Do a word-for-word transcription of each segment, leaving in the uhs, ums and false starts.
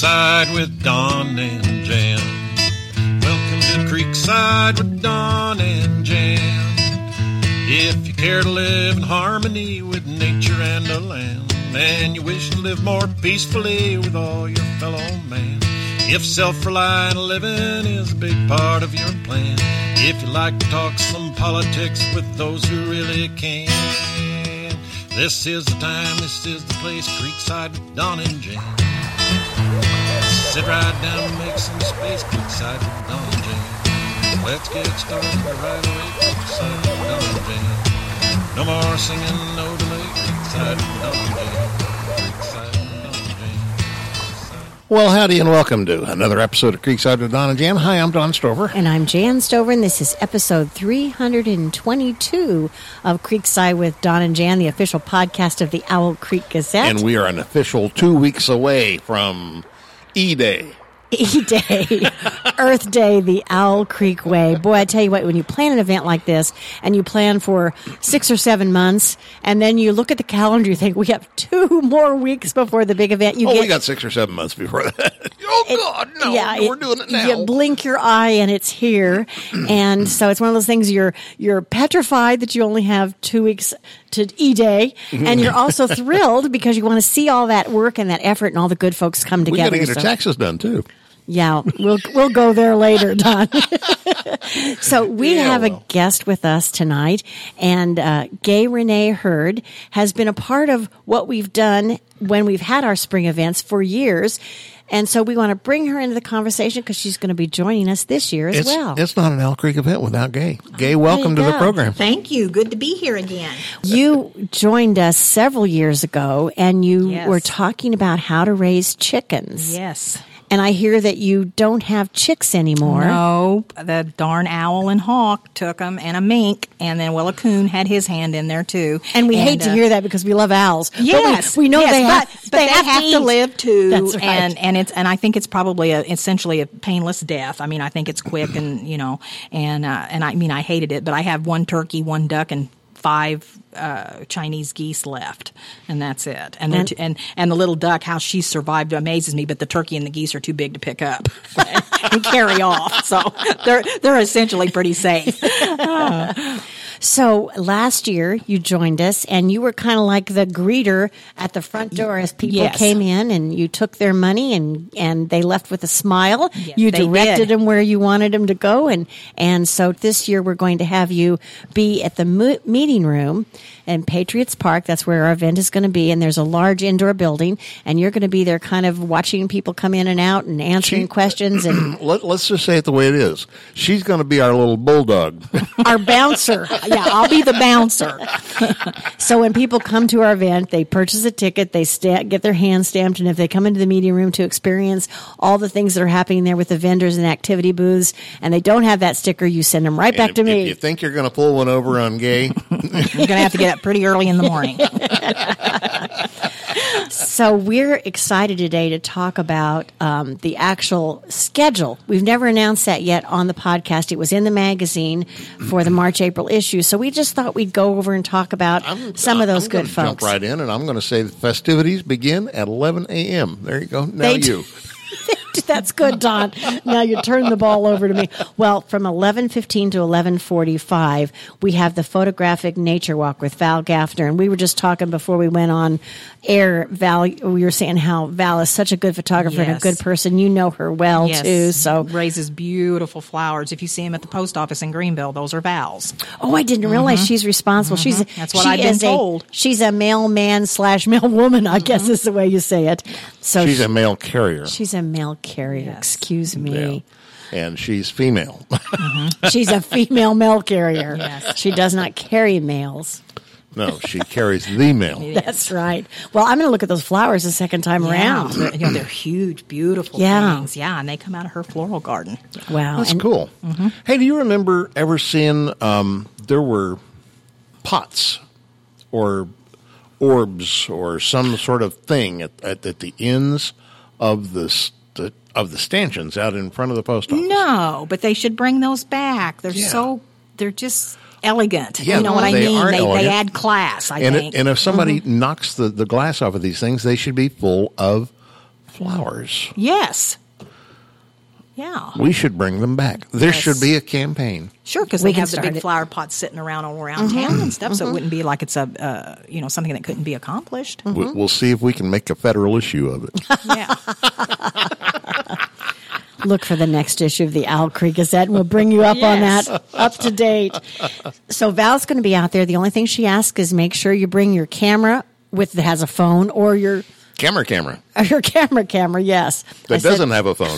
Creekside with Don and Jan. Welcome to Creekside with Don and Jan. If you care to live in harmony with nature and the land, and you wish to live more peacefully with all your fellow man, if self-reliant living is a big part of your plan, if you like to talk some politics with those who really can, this is the time, this is the place, Creekside with Don and Jan. Sit right down and make some space, Creekside with Don and Jan. Let's get started right away, Creekside with Don and Jan. No more singing, no delay, Creekside with Don and Jan. Creekside with Don and Jan. Well, howdy and welcome to another episode of Creekside with Don and Jan. Hi, I'm Don Stover. And I'm Jan Stover, and this is episode three hundred twenty-two of Creekside with Don and Jan, the official podcast of the Owl Creek Gazette. And we are an official two weeks away from E-Day. E-Day, Earth Day, the Owl Creek Way. Boy, I tell you what, when you plan an event like this, and you plan for six or seven months, and then you look at the calendar, you think, we have two more weeks before the big event. You oh, get, we got six or seven months before that. Oh, it, God, no, yeah, no, we're it, doing it now. You blink your eye, and it's here. And so it's one of those things, you're you're petrified that you only have two weeks to E-Day, and you're also thrilled because you want to see all that work and that effort and all the good folks come together. We got to get so. our taxes done, too. Yeah, we'll we'll go there later, Don. So we yeah, have well. a guest with us tonight, and uh, Gay Renee Hurd has been a part of what we've done when we've had our spring events for years. And so we want to bring her into the conversation because she's going to be joining us this year as it's, well. It's not an Owl Creek event without Gay. Gay, welcome to go. the program. Thank you. Good to be here again. You joined us several years ago, and you Yes. were talking about how to raise chickens. Yes. And I hear that you don't have chicks anymore. No, the darn owl and hawk took them, and a mink, and then, well, a coon had his hand in there, too. And we hate to uh, hear that because we love owls. Yes, But we, we know yes, they but, have, but they, have, to to eat. live too. That's right. And and it's and I think it's probably a, essentially a painless death. I mean, I think it's quick, and you know, and uh, and I mean, I hated it, but I have one turkey, one duck, and five uh, Chinese geese left, and that's it. And And- and, and and the little duck, how she survived amazes me. But the turkey and the geese are too big to pick up and carry off, so they're they're essentially pretty safe. So last year you joined us, and you were kind of like the greeter at the front door as people Yes. came in, and you took their money, and, and they left with a smile. Yes, you they directed did. them where you wanted them to go, and and so this year we're going to have you be at the mo- meeting room in Patriots Park. That's where our event is going to be, and there's a large indoor building, and you're going to be there, kind of watching people come in and out and answering She- questions and Let, let's just say it the way it is. She's going to be our little bulldog. our bouncer. Yeah, I'll be the bouncer. So when people come to our event, they purchase a ticket, they sta- get their hand stamped, and if they come into the meeting room to experience all the things that are happening there with the vendors and activity booths, and they don't have that sticker, you send them right back And to if, me. If you think you're going to pull one over on Gay, You're going to have to get up pretty early in the morning. So we're excited today to talk about um, the actual schedule. We've never announced that yet on the podcast. It was in the magazine for the March-April issue, so we just thought we'd go over and talk about I'm, some of those I'm good gonna folks. Jump right in, and I'm going to say the festivities begin at eleven a.m. There you go. Now They do. you. That's good, Don. Now you turn the ball over to me. Well, from eleven fifteen to eleven forty-five, we have the photographic nature walk with Val Gaffner. And we were just talking before we went on air, Val, we were saying how Val is such a good photographer and a Yes. good person. You know her well, Yes, too. So, raises beautiful flowers. If you see them at the post office in Greenville, those are Val's. oh, I didn't realize she's responsible. She's Mm-hmm. That's what she I've been is a- told. she's a mailman slash mail woman, I guess is the way you say it. So She's she- a mail carrier. she's a mail carrier. Yes. Excuse me. Yeah. And she's female. She's a female mail carrier. Yes. She does not carry mails. No, she carries the mail. That's right. Well, I'm going to look at those flowers a second time Yeah, around. they're, you know, they're huge, beautiful Yeah. things. Yeah, and they come out of her floral garden. Wow. That's and cool. Hey, do you remember ever seeing um, there were pots or orbs or some sort of thing at, at, at the ends of the, st- of the stanchions out in front of the post office? No, but they should bring those back. They're Yeah. so, they're just elegant. Yeah, you know what I they mean? are They, they elegant. add class, I And, think. it, and if somebody knocks the, the glass off of these things, they should be full of flowers. Yes. Yeah. We should bring them back. There Yes. should be a campaign. Sure, because We they can have the start big it. flower pots sitting around all around town and stuff, so it wouldn't be like it's a uh, you know something that couldn't be accomplished. We- We'll see if we can make a federal issue of it. Yeah. Look for the next issue of the Owl Creek Gazette, and we'll bring you up on Yes. that, up to date. So Val's going to be out there. The only thing she asks is make sure you bring your camera with that has a phone, or your Camera, camera. or your camera, camera. Yes, I That said- doesn't have a phone.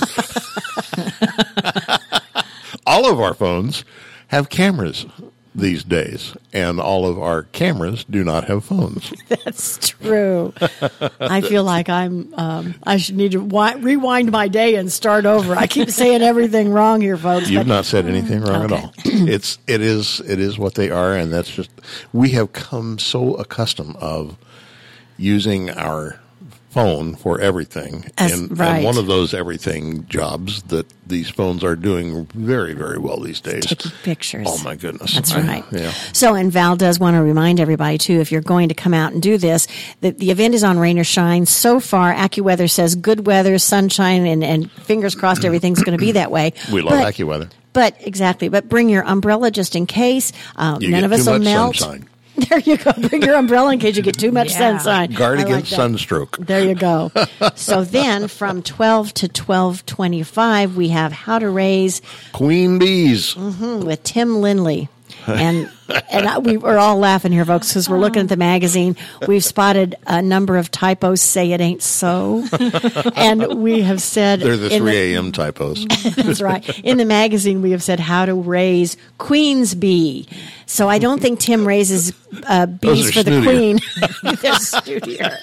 All of our phones have cameras these days, and all of our cameras do not have phones. That's true. I feel like I'm. Um, I should need to wi- rewind my day and start over. I keep saying everything wrong here, folks. You've but- not said anything wrong Okay. at all. It's it is it is what they are, and that's just we have come so accustomed of using our phone for everything, As- and, right. and one of those everything jobs that these phones are doing very very well these days. Taking pictures. Oh my goodness, That's I- right. yeah. So, and Val does want to remind everybody too, if you're going to come out and do this, that the event is on rain or shine. So far, AccuWeather says good weather, sunshine, and, and fingers crossed everything's going to be that way. We love But- AccuWeather. But exactly, but bring your umbrella just in case. Uh, You none get of us too will much melt. sunshine. There you go. Bring your umbrella in case you get too much Yeah. sunshine. Guard I like against that. sunstroke. There you go. So then, from twelve to twelve twenty-five, we have How to Raise Queen bees. with Tim Lindley. And and I, we were all laughing here, folks, because we're looking at the magazine. We've spotted a number of typos say it ain't so, and we have said They're the in three a.m. typos. That's right. In the magazine, we have said how to raise queen's bee. So I don't think Tim raises uh, bees are for the snootier. queen. They're snootier.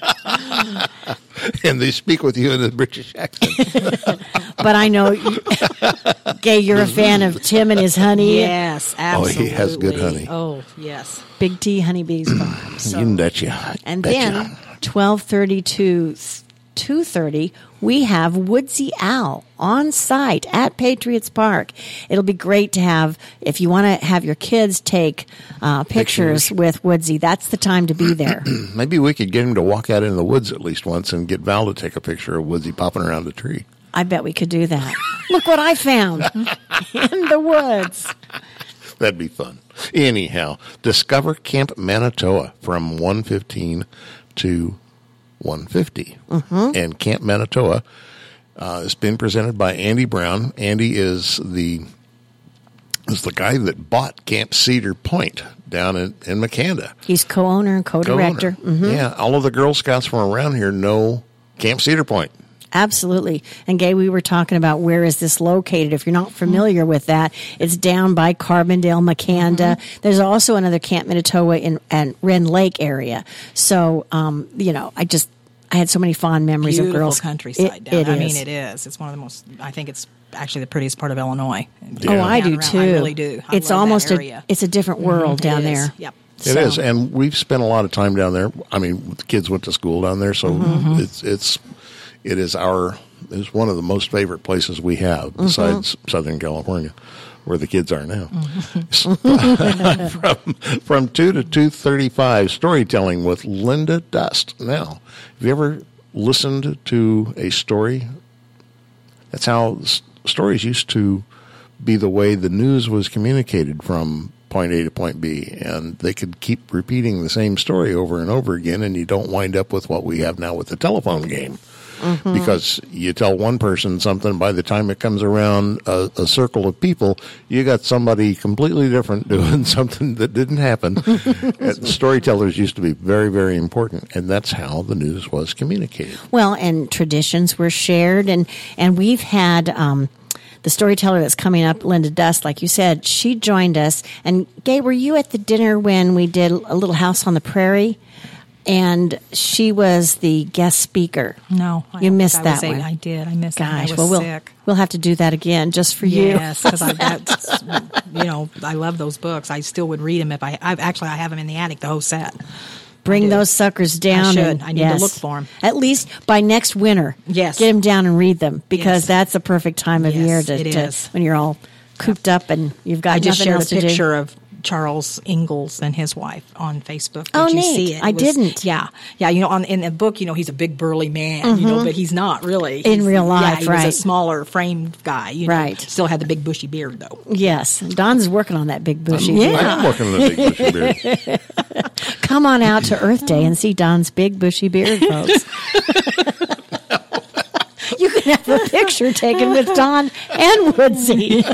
And they speak with you in a British accent. But I know, you, Gay, you're a fan of Tim and his honey. Yes, Oh, absolutely. he has good honey. Oh, yes. Big T Honeybees Farm. So- You betcha. And Betcha. then twelve thirty to two thirty, we have Woodsy Owl on site at Patriots Park. It'll be great to have, if you want to have your kids take uh, pictures, Pictures. with Woodsy, that's the time to be there. Maybe we could get him to walk out in the woods at least once and get Val to take a picture of Woodsy popping around a tree. I bet we could do that. Look what I found in the woods. That'd be fun. Anyhow, discover Camp Manitoba from one fifteen to one fifty. Mm-hmm. And Camp Manitoba uh, has been presented by Andy Brown. Andy is the is the guy that bought Camp Cedar Point down in, in Macanda. He's co-owner and co-director. Co-owner. Mm-hmm. Yeah, all of the Girl Scouts from around here know Camp Cedar Point. Absolutely. And Gay, we were talking about where is this located. If you're not familiar with that, it's down by Carbondale, Macanda. Mm-hmm. There's also another Camp Manitoba in and Wren Lake area. So, um, you know, I just I had so many fond memories Beautiful of girls. countryside It, down it there. I is. mean, it is. It's one of the most, I think it's actually the prettiest part of Illinois. Oh, I Down do around- too. I really do. I it's love that almost area. a it's a different world It down is. there. Yep. It is, and we've spent a lot of time down there. I mean, the kids went to school down there, so Mm-hmm. it's it's it is our is one of the most favorite places we have besides Southern California, where the kids are now. from from two to two thirty five, storytelling with Linda Dust. Now, have you ever listened to a story? That's how s- stories used to be the way the news was communicated from point A to point B, and they could keep repeating the same story over and over again, and you don't wind up with what we have now with the telephone game. Mm-hmm. Because you tell one person something, by the time it comes around a, a circle of people, you got somebody completely different doing something that didn't happen. And storytellers used to be very, very important, and that's how the news was communicated. Well, and traditions were shared, and and we've had um, the storyteller that's coming up, Linda Dust, like you said, she joined us. And Gay, were you at the dinner when we did a Little House on the Prairie? And she was the guest speaker. No, I you don't missed think I was that able- one. I did. I missed that. I Gosh, was well, we'll sick. we'll have to do that again just for you. Yes, because I that's, you know I love those books. I still would read them if I. I've actually I have them in the attic, the whole set. Bring I do. those suckers down. should. and- I need to yes. look for 'em. At least by next winter. Yes. Get them down and read them, because Yes. that's the perfect time of Yes, year to, it to is. when you're all cooped up and you've got I just nothing shared else a to do. picture of Charles Ingalls and his wife on Facebook. Did Oh, you neat. see it? I It was- didn't. Yeah, yeah. You know, on in the book, you know, he's a big burly man, you know, but he's not really In He's- real life, Yeah, he right. was a smaller framed guy, you know. Right. Still had the big bushy beard though. Yes, Don's working on that big bushy. Yeah. beard. I am working on a big bushy beard. Come on out to Earth Day and see Don's big bushy beard, folks. You can have a picture taken with Don and Woodsy.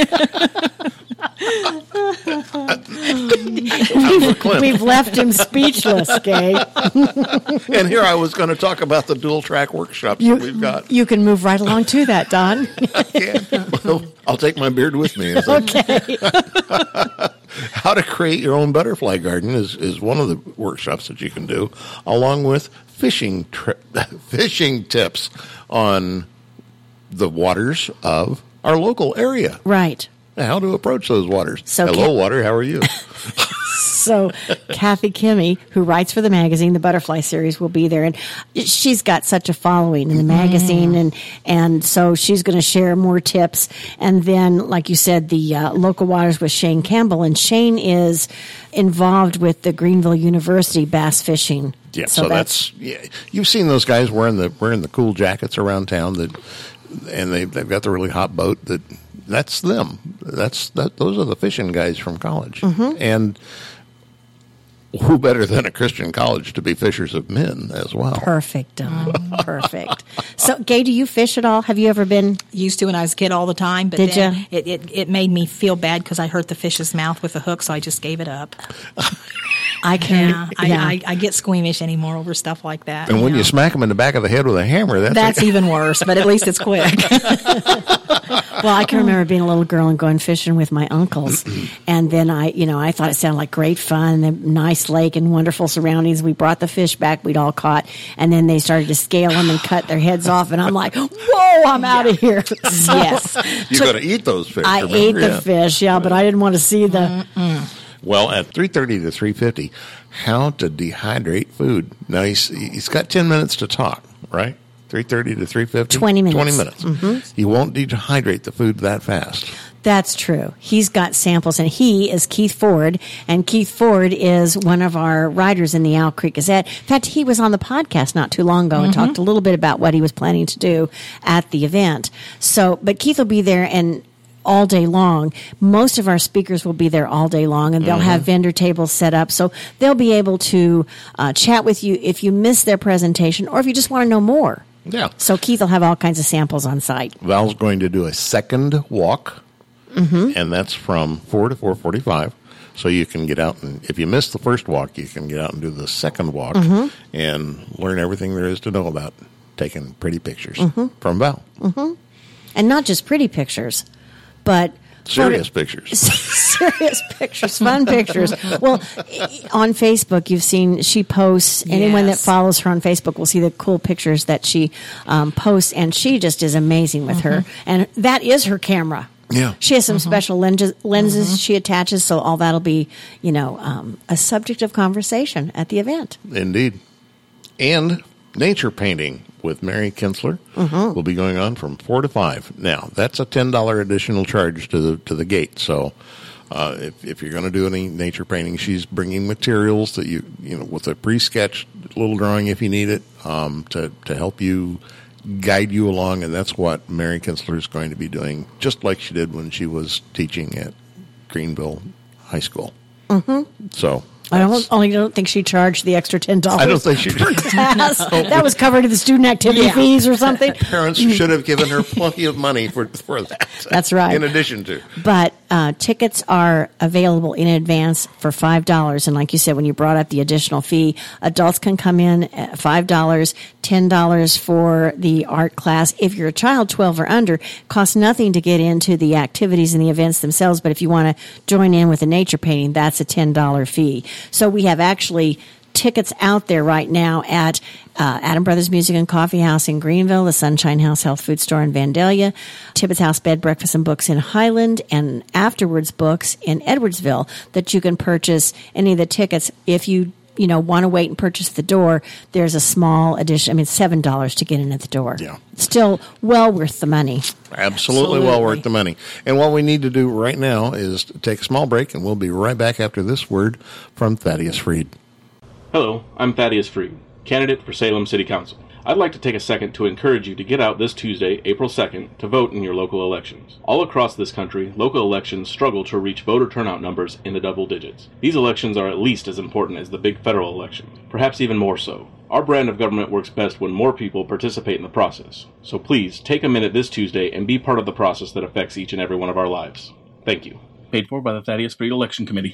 we've, we've left him speechless, Gay. And here I was going to talk about the dual track workshops You, that we've got. you can move right along to that, Don. Yeah. Well, I'll take my beard with me. It's like- Okay. How to create your own butterfly garden is, is one of the workshops that you can do, along with fishing tri- fishing tips on the waters of our local area. Right. How to approach those waters. So Hello, can- water. How are you? So Kathy Kimmy, who writes for the magazine, the Butterfly series, will be there, and she's got such a following in the magazine, and and so she's going to share more tips. And then, like you said, the uh, local waters with Shane Campbell, and Shane is involved with the Greenville University bass fishing. Yeah, so, that's, yeah. You've seen those guys wearing the wearing the cool jackets around town that, and they they've got the really hot boat that. That's them. That's that. Those are the fishing guys from college, Mm-hmm. and who better than a Christian college to be fishers of men as well? perfect, Don. Perfect. So, Gay, do you fish at all? Have you ever been? Used to when I was a kid all the time, but Did then ya? It, it it made me feel bad because I hurt the fish's mouth with a hook, so I just gave it up. I can. Yeah, I, I, I get squeamish anymore over stuff like that. And when know. you smack them in the back of the head with a hammer, that's, That's even worse, but at least it's quick. Well, I can remember being a little girl and going fishing with my uncles, and then I, you know, I thought it sounded like great fun, and a nice lake and wonderful surroundings. We brought the fish back we'd all caught, and then they started to scale them and cut their heads off, and I'm like, "Whoa, I'm out of here!" So, Yes. you got to eat those fish. I remember? ate the Yeah. fish, yeah, but I didn't want to see the. Well, at three thirty to three fifty, how to dehydrate food. Now he's he's got ten minutes to talk, right? Three thirty to three fifty. twenty minutes. Twenty minutes. Mm-hmm. You won't dehydrate the food that fast. That's true. He's got samples, and he is Keith Ford, and Keith Ford is one of our writers in the Owl Creek Gazette. In fact, he was on the podcast not too long ago and Mm-hmm. talked a little bit about what he was planning to do at the event. So, but Keith will be there and all day long. Most of our speakers will be there all day long, and they'll Mm-hmm. have vendor tables set up, so they'll be able to uh, chat with you if you miss their presentation or if you just want to know more. Yeah. So Keith will have all kinds of samples on site. Val's going to do a second walk, Mm-hmm. and that's from four to four forty-five. So you can get out, and if you miss the first walk, you can get out and do the second walk Mm-hmm. and learn everything there is to know about taking pretty pictures Mm-hmm. from Val. And not just pretty pictures, but Serious photo- pictures. serious pictures, fun pictures. Well, i- on Facebook, you've seen she posts. Anyone that Yes. follows her on Facebook will see the cool pictures that she um, posts, and she just is amazing with her. And that is her camera. Yeah. She has some special lenses, lenses she attaches, so all that'll be, you know, um, a subject of conversation at the event. Indeed. And nature painting with Mary Kinsler Mm-hmm. will be going on from four to five. Now, that's a ten dollars additional charge to the to the gate. So uh, if, if you're going to do any nature painting, she's bringing materials that you, you know, with a pre-sketched little drawing if you need it, um, to, to help you guide you along. And that's what Mary Kinsler is going to be doing, just like she did when she was teaching at Greenville High School. Mm-hmm. So I that's- don't, only don't think she charged the extra ten dollars. I don't think she class. That was covered in the student activity Yeah. fees or something. Parents should have given her plenty of money for for that. That's right. In addition to, But uh, tickets are available in advance for five dollars. And like you said, when you brought up the additional fee, adults can come in at five dollars, ten dollars for the art class. If you're a child twelve or under, it costs nothing to get into the activities and the events themselves. But if you want to join in with the nature painting, that's a ten dollars fee. So we have actually tickets out there right now at uh, Adam Brothers Music and Coffee House in Greenville, the Sunshine House Health Food Store in Vandalia, Tibbetts House Bed, Breakfast, and Books in Highland, and Afterwards Books in Edwardsville, that you can purchase any of the tickets if you you know, want to wait and purchase the door, there's a small addition. I mean, seven dollars to get in at the door. Yeah. Still well worth the money. Absolutely, Absolutely. well worth the money. And what we need to do right now is take a small break, and we'll be right back after this word from Thaddeus Freed. Hello, I'm Thaddeus Freed, candidate for Salem City Council. I'd like to take a second to encourage you to get out this Tuesday, April second, to vote in your local elections. All across this country, local elections struggle to reach voter turnout numbers in the double digits. These elections are at least as important as the big federal elections, perhaps even more so. Our brand of government works best when more people participate in the process. So please, take a minute this Tuesday and be part of the process that affects each and every one of our lives. Thank you. Paid for by the Thaddeus Freed Election Committee.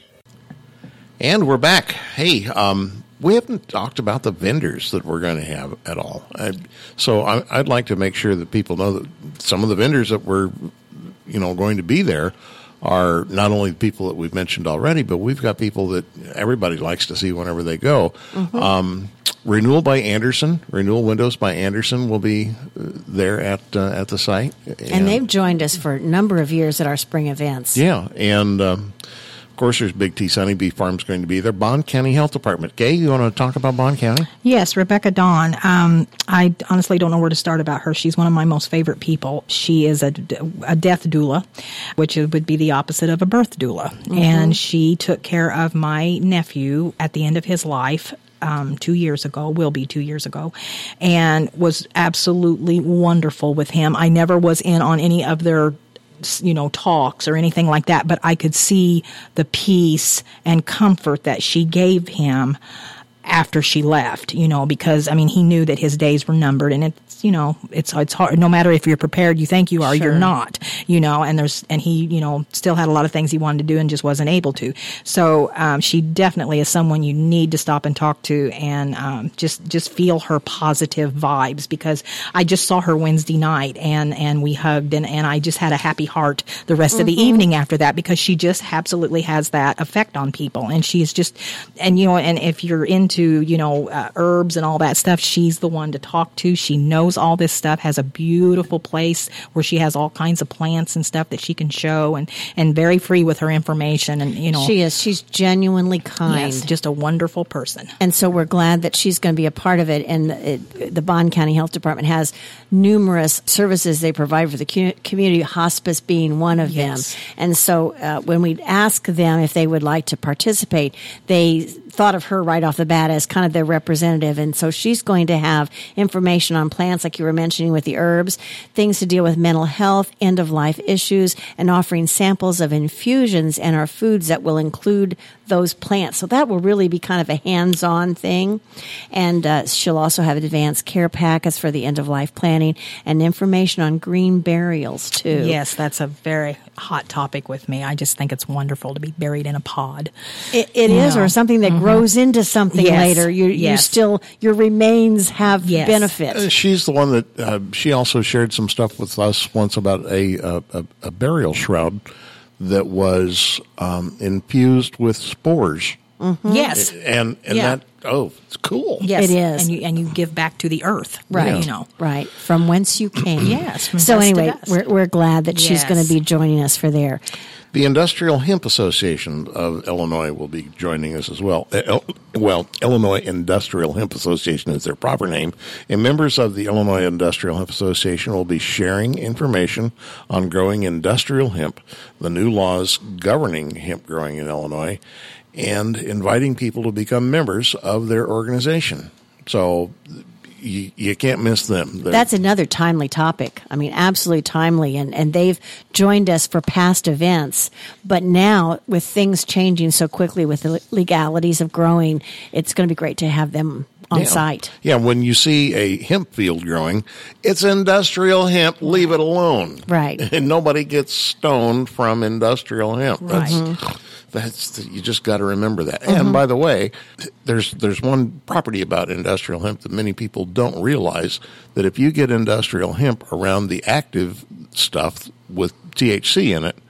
And we're back. Hey, um, we haven't talked about the vendors that we're going to have at all. I, so I, I'd like to make sure that people know that some of the vendors that we're, you know, going to be there are not only the people that we've mentioned already, but we've got people that everybody likes to see whenever they go. Mm-hmm. Um, Renewal by Andersen, Renewal Windows by Andersen will be there at uh, at the site. And, and they've joined us for a number of years at our spring events. Yeah, and um, of course, there's Big T Sunny Bee Farms going to be there. Bond County Health Department. Gay, you want to talk about Bond County? Yes, Rebecca Dawn. Um, I honestly don't know where to start about her. She's one of my most favorite people. She is a, a death doula, which would be the opposite of a birth doula. Mm-hmm. And she took care of my nephew at the end of his life. Um, two years ago, will be two years ago, and was absolutely wonderful with him. I never was in on any of their, you know, talks or anything like that, but I could see the peace and comfort that she gave him after she left, you know, because, I mean, he knew that his days were numbered, and it's, you know, it's it's hard, no matter if you're prepared, you think you are, sure. You're not, you know, and there's, and he, you know, still had a lot of things he wanted to do and just wasn't able to. So, um, she definitely is someone you need to stop and talk to, and, um, just, just feel her positive vibes, because I just saw her Wednesday night, and, and we hugged, and, and I just had a happy heart the rest mm-hmm. of the evening after that, because she just absolutely has that effect on people, and she's just, and, you know, and if you're into to, you know, uh, herbs and all that stuff, she's the one to talk to. She knows all this stuff, has a beautiful place where she has all kinds of plants and stuff that she can show, and, and very free with her information. And, you know, she is. She's genuinely kind. Yes, just a wonderful person. And so we're glad that she's going to be a part of it. And it, the Bond County Health Department has numerous services they provide for the community, hospice being one of yes. them. And so uh, when we ask them if they would like to participate, they thought of her right off the bat as kind of their representative. And so she's going to have information on plants, like you were mentioning with the herbs, things to deal with mental health, end-of-life issues, and offering samples of infusions and our foods that will include those plants. So that will really be kind of a hands-on thing. And uh, she'll also have advanced care packets for the end-of-life planning and information on green burials, too. Yes, that's a very hot topic with me. I just think it's wonderful to be buried in a pod. It, it is, know. or something that mm-hmm. grows into something yes. later. You, yes. you still, your remains have yes. benefits. Uh, she's the one that, uh, she also shared some stuff with us once about a, a, a, a burial shroud that was um, infused with spores. Mm-hmm. Yes. And, and yeah. that, oh, it's cool. Yes. It is. And you, and you give back to the earth. Right. Yeah. You know. Right. From whence you came. Yes. From so dust anyway, to dust. we're, we're glad that yes. she's going to be joining us for there. The Industrial Hemp Association of Illinois will be joining us as well. Well, Illinois Industrial Hemp Association is their proper name, and members of the Illinois Industrial Hemp Association will be sharing information on growing industrial hemp, the new laws governing hemp growing in Illinois, and inviting people to become members of their organization. So You, you can't miss them. They're, That's another timely topic. I mean, absolutely timely. And, and they've joined us for past events. But now, with things changing so quickly with the legalities of growing, it's going to be great to have them on yeah. site. Yeah, when you see a hemp field growing, it's industrial hemp. Leave it alone. Right. And nobody gets stoned from industrial hemp. Right. That's, mm-hmm. that's you just got to remember that. Mm-hmm. And by the way, there's there's one property about industrial hemp that many people don't realize, that if you get industrial hemp around the active stuff with T H C in it,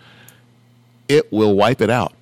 it will wipe it out.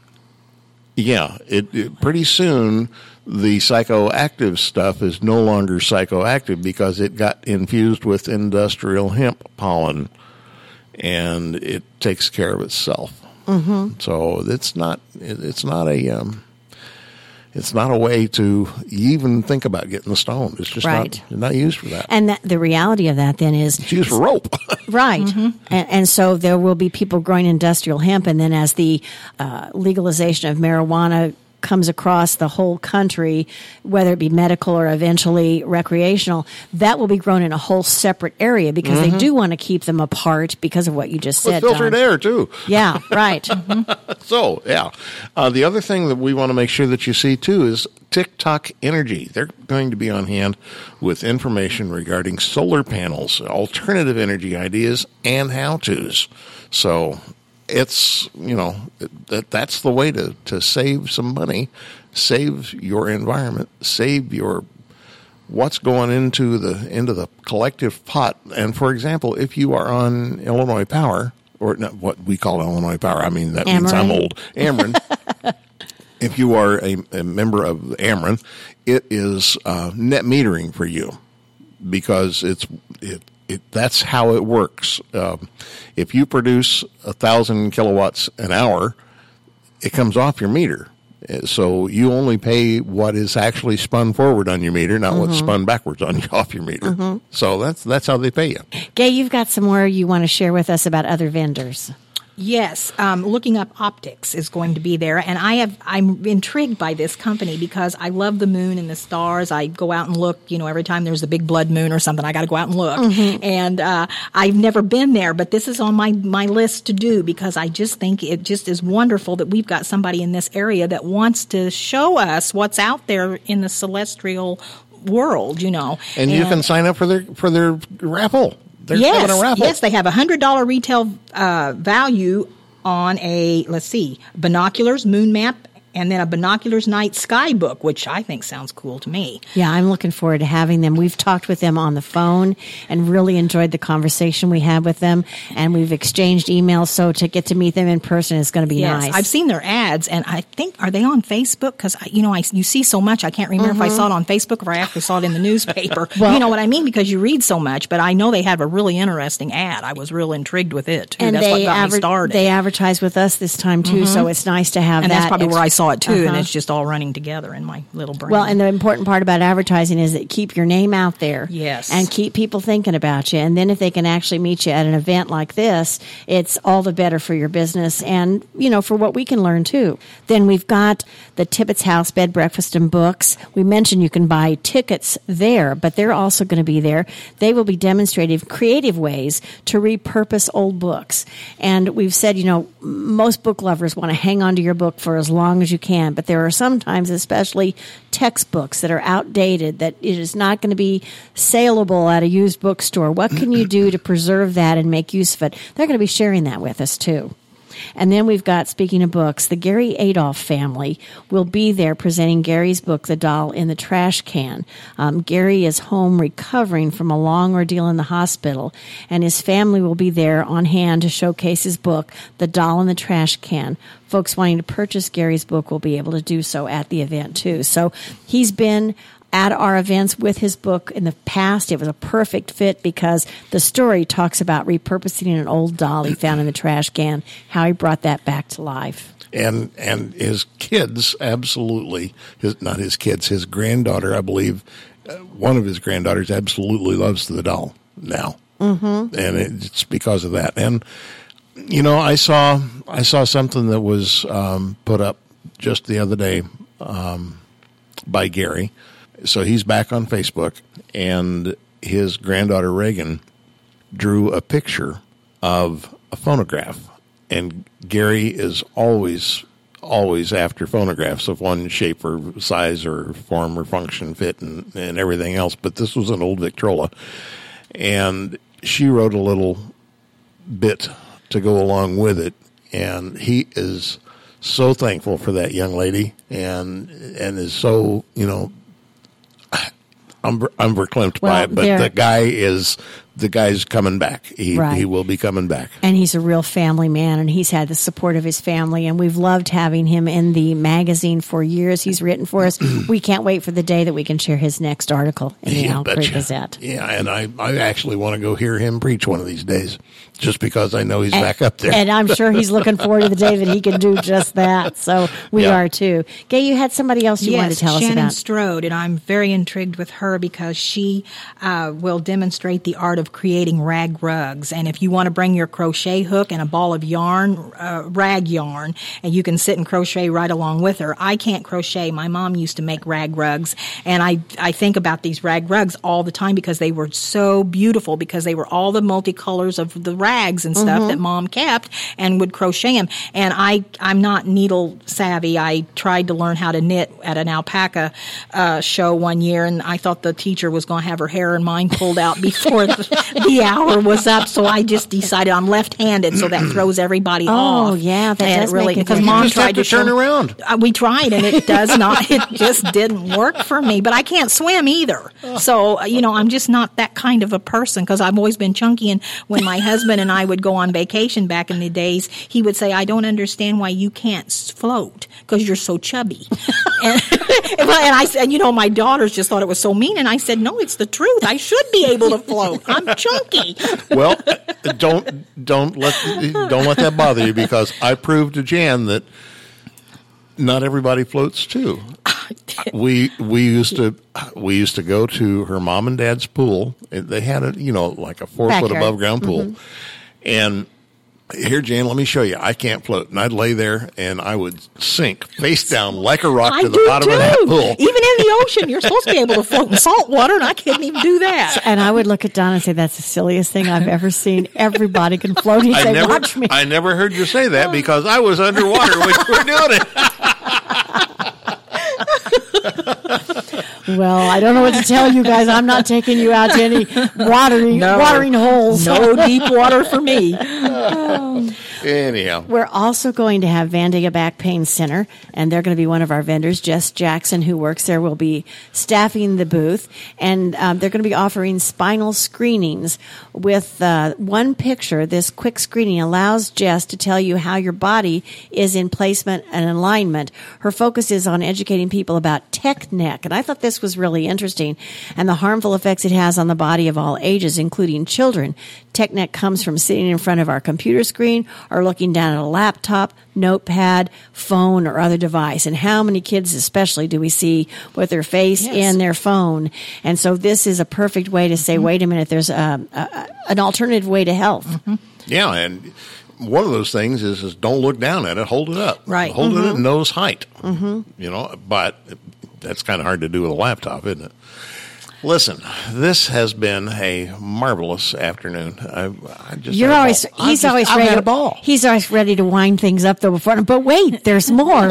Yeah, it, it pretty soon the psychoactive stuff is no longer psychoactive because it got infused with industrial hemp pollen, and it takes care of itself. Mm-hmm. So it's not it's not a um, it's not a way to even think about getting the stone. It's just Right. not not used for that. And that, the reality of that then is It's used for rope. right, and, and so there will be people growing industrial hemp, and then as the uh, legalization of marijuana comes across the whole country, whether it be medical or eventually recreational, that will be grown in a whole separate area because they do want to keep them apart because of what you just With said. filtered Don. air too. Yeah, right. So, yeah. Uh, the other thing that we want to make sure that you see, too, is TikTok Energy. They're going to be on hand with information regarding solar panels, alternative energy ideas, and how-tos. So it's, you know, that that's the way to, to save some money, save your environment, save your what's going into the into the collective pot. And, for example, if you are on Illinois Power, or not what we call Illinois Power. I mean, that means I'm Ameren. old. Ameren. If you are a, a member of Ameren, it is uh, net metering for you because it's it, it that's how it works. Um, if you produce a thousand kilowatts an hour, it comes off your meter. So you only pay what is actually spun forward on your meter, not what's spun backwards on off your meter. So that's that's how they pay you. Gay, you've got some more you want to share with us about other vendors. Yes, um, looking up optics is going to be there, and I have I'm intrigued by this company because I love the moon and the stars. I go out and look, you know, every time there's a big blood moon or something, I got to go out and look. Mm-hmm. And uh, I've never been there, but this is on my my list to do because I just think it just is wonderful that we've got somebody in this area that wants to show us what's out there in the celestial world, you know. And, you can sign up for their for their raffle. They're yes, having a raffle. yes, they have a hundred dollar retail uh, value on a let's see, binoculars, moon map, and then a binoculars night sky book, which I think sounds cool to me. Yeah, I'm looking forward to having them. We've talked with them on the phone and really enjoyed the conversation we had with them, and we've exchanged emails. So to get to meet them in person is going to be Yes, nice. I've seen their ads, and I think are they on Facebook? Because you know, I you see so much, I can't remember if I saw it on Facebook or I actually saw it in the newspaper. Well- you know what I mean? Because you read so much, but I know they have a really interesting ad. I was real intrigued with it too. and That's they what got me adver- started. they advertise with us this time too, so it's nice to have and that. that's probably ex- where I saw it too, and Uh-huh. it's just all running together in my little brain. Well, and the important part about advertising is that keep your name out there. Yes. And keep people thinking about you. And then if they can actually meet you at an event like this, it's all the better for your business and, you know, for what we can learn too. Then we've got the Tibbetts House Bed, Breakfast, and Books. We mentioned you can buy tickets there, but they're also going to be there. They will be demonstrating creative ways to repurpose old books. And we've said, you know, most book lovers want to hang on to your book for as long as you can, but there are sometimes, especially textbooks that are outdated, that it is not going to be saleable at a used bookstore. What can you do to preserve that and make use of it? They're going to be sharing that with us too. And then we've got, speaking of books, the Gary Adolph family will be there presenting Gary's book, The Doll in the Trash Can. Um, Gary is home recovering from a long ordeal in the hospital, and his family will be there on hand to showcase his book, The Doll in the Trash Can. Folks wanting to purchase Gary's book will be able to do so at the event, too. So he's been at our events with his book in the past. It was a perfect fit because the story talks about repurposing an old doll he found in the trash can, how he brought that back to life. And and his kids absolutely, his not his kids, his granddaughter, I believe, uh, one of his granddaughters absolutely loves the doll now, mm-hmm. and it's because of that. And you know, I saw I saw something that was um, put up just the other day um, by Gary. So he's back on Facebook, and his granddaughter Reagan drew a picture of a phonograph. And Gary is always, always after phonographs of one shape or size or form or function, fit, and, and everything else. But this was an old Victrola. And she wrote a little bit to go along with it. And he is so thankful for that young lady and and is so, you know, I'm I'm verklempt by Well, it, but there- the guy is the guy's coming back. He Right. he will be coming back. And he's a real family man, and he's had the support of his family, and we've loved having him in the magazine for years. He's written for us. We can't wait for the day that we can share his next article in the Yeah, Owl Creek betcha. Gazette. Yeah, and I, I actually want to go hear him preach one of these days, just because I know he's back up there. And I'm sure he's looking forward to the day that he can do just that. So we Yeah. are too. Gay, you had somebody else you yes, wanted to tell Shannon us about. Strode, and I'm very intrigued with her because she uh, will demonstrate the art of creating rag rugs. And if you want to bring your crochet hook and a ball of yarn, uh, rag yarn, and you can sit and crochet right along with her. I can't crochet. My mom used to make rag rugs, and I I think about these rag rugs all the time because they were so beautiful, because they were all the multicolors of the rags and stuff that Mom kept and would crochet them. And I I'm not needle savvy. I tried to learn how to knit at an alpaca uh, show one year, and I thought the teacher was going to have her hair and mine pulled out before the, the hour was up. So I just decided I'm left-handed, so that throws everybody Oh, off. yeah, that And does really make a because difference. Mom You just have tried to to turn show- around. Uh, we tried, and it does not. It just didn't work for me. But I can't swim either. So uh, you know, I'm just not that kind of a person because I've always been chunky. And when my husband and I would go on vacation back in the days, he would say, "I don't understand why you can't s- float because you're so chubby." and, and I said, you know, my daughters just thought it was so mean, and I said, "No, it's the truth. I should be able to float. I'm chunky." Well, don't don't let don't let that bother you, because I proved to Jan that not everybody floats too. We we used to we used to go to her mom and dad's pool. They had a you know like a four foot Backyard. above ground pool, and here, Jan, let me show you. I can't float, and I'd lay there and I would sink face down like a rock I to the do bottom too. of that pool. Even in the ocean, you're supposed to be able to float in salt water, and I couldn't even do that. And I would look at Don and say, "That's the silliest thing I've ever seen. Everybody can float." He'd I say, never, "Watch me." I never heard you say that because I was underwater when you were doing it. Well, I don't know what to tell you guys. I'm not taking you out to any watering No. watering holes. No deep water for me. Anyhow, We're also going to have Vandalia Back Pain Center, and they're going to be one of our vendors. Jess Jackson, who works there, will be staffing the booth, and um, they're going to be offering spinal screenings with uh, one picture. This quick screening allows Jess to tell you how your body is in placement and alignment. Her focus is on educating people about tech neck, and I thought this was really interesting, and the harmful effects it has on the body of all ages, including children. Tech neck comes from sitting in front of our computer screen or looking down at a laptop, notepad, phone, or other device. And how many kids especially do we see with their face Yes. in their phone? And so this is a perfect way to say, wait a minute, there's a, a, an alternative way to health. yeah, and one of those things is, is don't look down at it, hold it up. Right. Hold it at nose height. Mm-hmm. You know, but that's kind of hard to do with a laptop, isn't it? Listen, this has been a marvelous afternoon. I, I just You're had a always, ball. I've he's just- always I've ready had to, a ball. he's always ready to wind things up though before, but wait, there's more.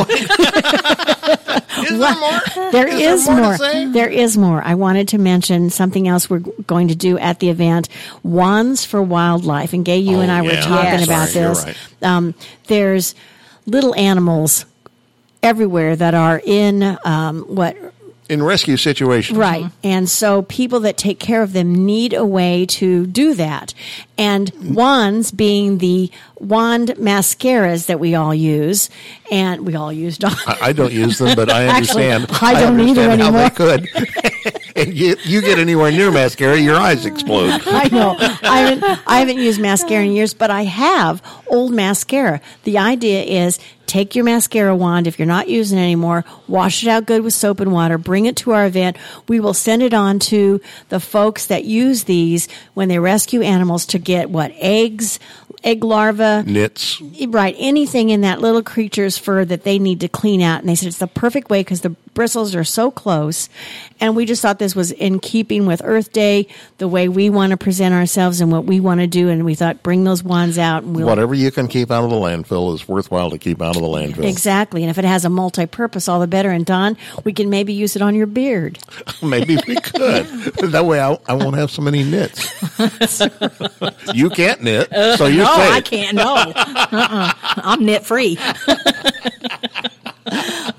Is there more? There Is is there more more. to say? There is more. I wanted to mention something else we're going to do at the event, Wands for Wildlife. And Gay, you Oh, and I were yeah. talking Yes. about Sorry, you're this. right. Um, there's little animals everywhere that are in um, what In rescue situations. Right. And so people that take care of them need a way to do that. And wands being the wand mascaras that we all use, and we all used on. I, I don't use them, but I Actually, understand. I don't either understand how anymore. they could. And you, you get anywhere near mascara, your eyes explode. I know. I haven't, I haven't used mascara in years, but I have old mascara. The idea is take your mascara wand, if you're not using it anymore, wash it out good with soap and water, bring it to our event. We will send it on to the folks that use these when they rescue animals to get what? Eggs, egg larvae. Knits. Right, anything in that little creature's fur that they need to clean out. And they said it's the perfect way because the bristles are so close. And we just thought this was in keeping with Earth Day, the way we want to present ourselves and what we want to do. And we thought, bring those wands out. And we'll Whatever you can keep out of the landfill is worthwhile to keep out of the landfill. Exactly. And if it has a multi-purpose, all the better. And Don, we can maybe use it on your beard. Maybe we could. That way I, I won't have so many knits. You can't knit, so you're No, safe. I can't. No, uh-uh. I'm knit free.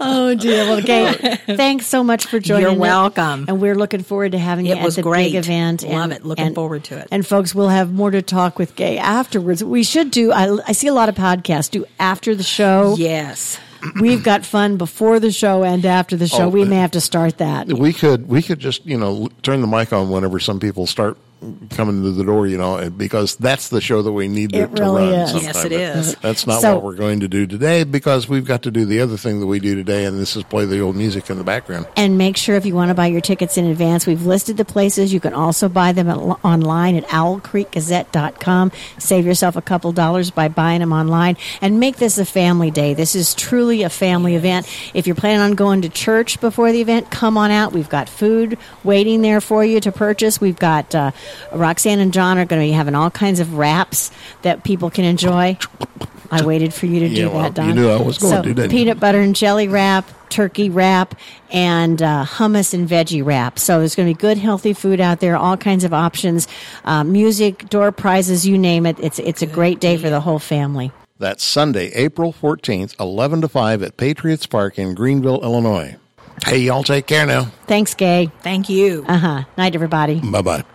Oh, dear. Well, Gay, thanks so much for joining You're us. welcome. And we're looking forward to having you It at was the great. big event. Love and, it. Looking and- forward to it. And folks, we'll have more to talk with Gay afterwards. We should do, I, I see a lot of podcasts do after the show. Yes. We've got fun before the show and after the show. Oh, we may have to start that. We could we could just you know turn the mic on whenever some people start coming to the door, you know, because that's the show that we need to, It to really run. is. sometime. Yes, it But is. That's not So- what we're going to do today because we've got to do the other thing that we do today, and this is play the old music in the background. And make sure if you want to buy your tickets in advance, we've listed the places. You can also buy them at, online at owl creek gazette dot com. Save yourself a couple dollars by buying them online. And make this a family day. This is truly a family event. If you're planning on going to church before the event, come on out. We've got food waiting there for you to purchase. We've got uh, Roxanne and John are going to be having all kinds of wraps that people can enjoy. I waited for you to do Yeah, well, that, Don. you knew I was going so, to, didn't you? peanut butter and jelly wrap, turkey wrap, and uh, hummus and veggie wrap. So there's going to be good, healthy food out there, all kinds of options, uh, music, door prizes, you name it. It's it's a great day for the whole family. That's Sunday, April fourteenth, eleven to five at Patriots Park in Greenville, Illinois. Hey, y'all take care now. Thanks, Gay. Thank you. Uh-huh. Night, everybody. Bye-bye.